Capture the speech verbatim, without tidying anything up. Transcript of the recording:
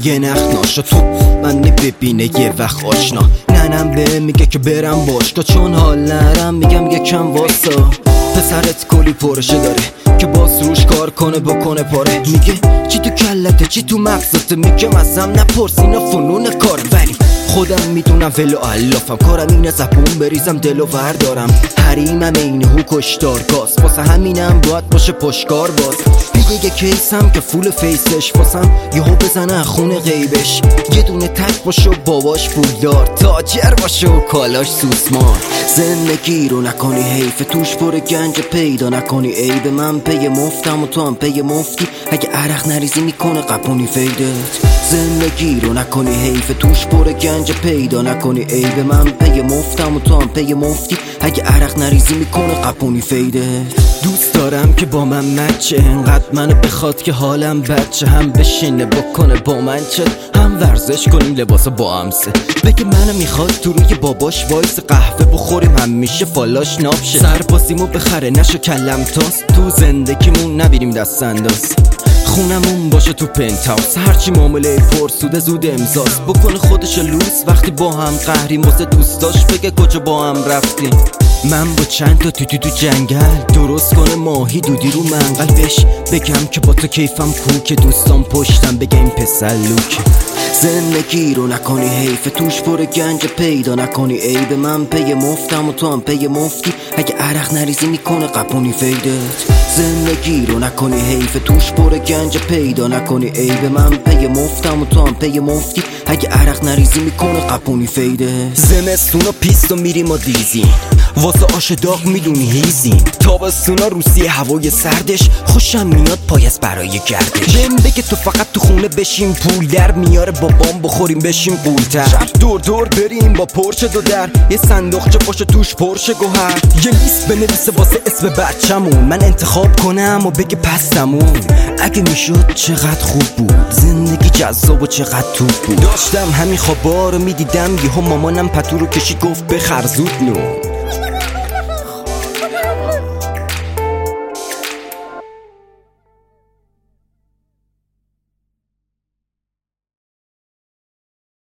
یه نخ ناشا تو منی ببینه یه وقت آشنا. ننم به میگه که برم باشگاه چون حال نرم میگم یکم واسا. پسرت کلی پرشه داره که باز روش کار کنه بکنه پاره. میگه چی تو کلته چی تو مغزته، میگم ازم نپرس اینا فنون کار. ولی خودم میدونم ولو علافم، کارم اینه زبون بریزم دلو وردارم. حریمم اینه هو کشتار گاز، واسه همینم باید باشه پشکار باز. میگه یه کیسم که فول فیسش واسم یهو بزنه خونه غیبش. یه دونه تک باشه و باباش پولدار، تاجر باشه و کالاش سوسمار. زندگی رو نکنی حیف توش پر گنج پیدا نکنی عیب. من پی مفتم و تو هم پی مفتی، اگه عرق نریزی میکنه قپونی فیدت. زندگی رو نکنی حیف توش پر گنج پیدا نکنی عیب. من پی مفتم و تو هم پی مفتی، اگه عرق نریزی میکنه قپونی فیدت. دوست دارم که با من مچه، انقدر منو بخواد که حالم بچه. هم بشینه بکنه با من چه، هم ورزش کنیم لباسا با همسه. بگه منو میخواد تو روی باباش وایس قهوه بخوریم همیشه فالاش نابشه. سربازیمو بخره نشو کلم تاست، تو زندگیمون نبیریم دست انداز. خونمون باشه تو پنت هاوس، هرچی معامله پرسوده زود امضاست. بکنه خودش لوس وقتی با هم قهریم، واسه دوستاش بگه کجا با هم رفتیم. من با چند تا تیتو تو جنگل درست کنه ماهی دودی رو منقل. بش بگم که با تو کیفم کو که دوستان پشتم بگه این پسر لوک. زندگی رو نکنی حیف توش پر گنج پیدا نکنی عیب. من پی مفتم و تو هم پی مفتی، اگه عرق نریزی میکنه قپونی فیدت. زندگی رو نکنی حیف توش پر گنج پیدا نکنی عیب. من پی مفتم و تو هم پی مفتی، اگه عرق نریزی میکنه قپونی فیدت. زمستونا پیستو میریم و دیزی واسه آش داغ میدونی هیزی. تابستونا روسی هوای سردش خوشم میاد پایست برای گردش. بهم بگه تو فقط تو خونه بشیم پول در میاره، بابام بخوریم بشیم قولتر. شب دور دور بریم با پرچه دو در، یه صندوقچه باشه توش پرشه گوهر. یه لیست بنویسه واسه اسم بچمون، من انتخاب کنم و بگه پستمون. اگه میشد چقدر خوب بود زندگی جذاب و چقدر توپ بود. داشتم همین خوابا رو میدیدم، یهو مامانم پتو رو کشید گفت بخر زود نو.